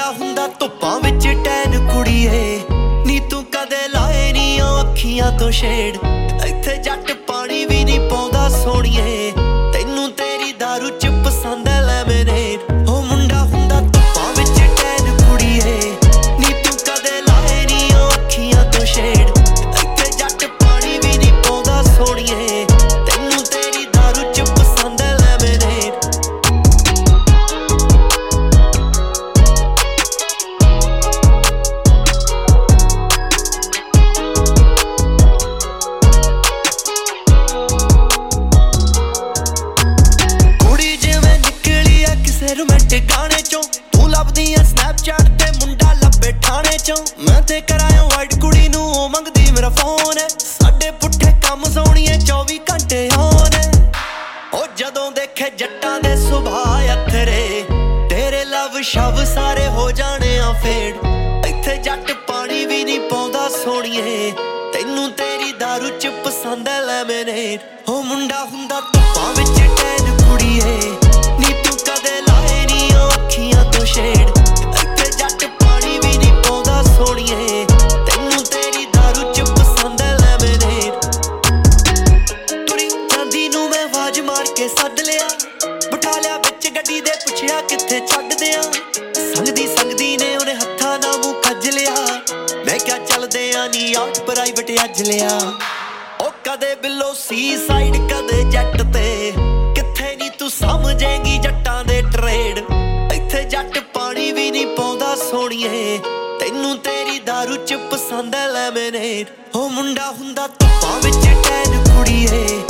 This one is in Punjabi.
ਮੁੰਡਾ ਹੁੰਦਾ ਧੁੱਪਾਂ ਵਿੱਚ ਟੈਨ ਕੁੜੀਏ ਨੀ ਤੂੰ ਕਦੇ ਲਾਏ ਨੀ ਉਹ ਅੱਖੀਆਂ ਤੋਂ ਛੇੜ ਇੱਥੇ ਜੱਟ ਪਾਣੀ ਵੀ ਨਹੀਂ ਪਾਉਂਦਾ ਸੋਹਣੀਏ ਤੈਨੂੰ ਤੇਰੀ ਦਾਰੂ ਚ ਪਸੰਦ ਐ ਲੈਮਨੇਡ ਉਹ ਮੁੰਡਾ ਹੁੰਦਾ ਧੁੱਪਾਂ ਵਿੱਚ ਟੈਨ ਕੁੜੀਏ ਨੀ ਤੂੰ ਕਦੇ ਲਾਏ ਨੀ ਉਹ ਅੱਖੀਆਂ ਤੋਂ ਛੇੜ ਇੱਥੇ ਜੱਟ ਪਾਣੀ ਵੀ ਨਹੀਂ ਪਾਉਂਦਾ ਸੋਹਣੀਏ ਤੈਨੂੰ ਤੇਰੀ ਦਾਰੂ ਚ ਪਸੰਦ ਐ ਲੈਮਨੇਡ रोमांटिक गाने चों तू लभदी है स्नैपचैट ते मुंडा लब्बे ठाणे चों मैं ते कराया वाइट कुड़ी नू ओ मंगदी मेरा फोन है साडे पुट्ठे कम सोहणीए 24 घंटे ऑन है ओ जदों देखे जट्टां दे सुभाऽ अथरे तेरे लव शव सारे हो जाने आ फेड इत्थे जट पानी भी नहीं पाउंदा सोहणीए तैनू तेरी दारू च पसंद है लेमनेड ओ मुंडा हुंदा धुप्पां विच टैन कुड़ीए नी तू कदे लाए नी ਉਹ ਅੱਖੀਆਂ ਤੋਂ ਛੇੜ ਇੱਥੇ ਜੱਟ ਪਾਣੀ ਵੀ ਨਹੀਂ ਪਾਉਂਦਾ ਸੋਹਣੀਏ ਤੈਨੂੰ ਤੇਰੀ ਦਾਰੂ ਚ ਪਸੰਦ ਐ ਲੈਮਨੇਡ ਤੁਰੀ ਜਾਂਦੀ ਨੂੰ ਮੈਂ ਆਵਾਜ਼ ਮਾਰ ਕੇ ਸੱਦ ਲਿਆ ਬਿਠਾ ਲਿਆ ਵਿੱਚ ਗੱਡੀ ਦੇ ਪੁੱਛਿਆ ਕਿੱਥੇ ਛੱਡਦੇ ਆ ਸੰਗਦੀ ਸੰਗਦੀ ਨੇ ਉਹਨੇ ਹੱਥਾਂ ਨਾਲ ਮੂੰਹ ਖੱਜ ਲਿਆ ਮੈਂ ਕਿਹਾ ਚੱਲਦੇ ਆ ਨੀ ਆਊਟ ਪ੍ਰਾਈਵੇਟ ਅੱਜ ਲਿਆ ਉਹ ਕਦੇ ਬਿੱਲੋ ਸੀ ਸਾਈਡ ਕਦੇ ਜੱਟ ਤੇ ਕਿੱਥੇ ਨੀ ਤੂੰ ਸਮਝੇਂਗੀ ਜੱਟਾਂ ਦੇ ਟਰੇਡ ਇੱਥੇ ਜੱਟ ਪਾਣੀ ਵੀ ਨਹੀਂ ਪਾਉਂਦਾ ਸੋਹਣੀਏ ਤੈਨੂੰ ਤੇਰੀ ਦਾਰੂ ਚ ਪਸੰਦ ਐ ਲੈਮਨੇਡ ਉਹ ਮੁੰਡਾ ਹੁੰਦਾ ਧੁੱਪਾਂ ਵਿੱਚ ਟੈਨ ਕੁੜੀਏ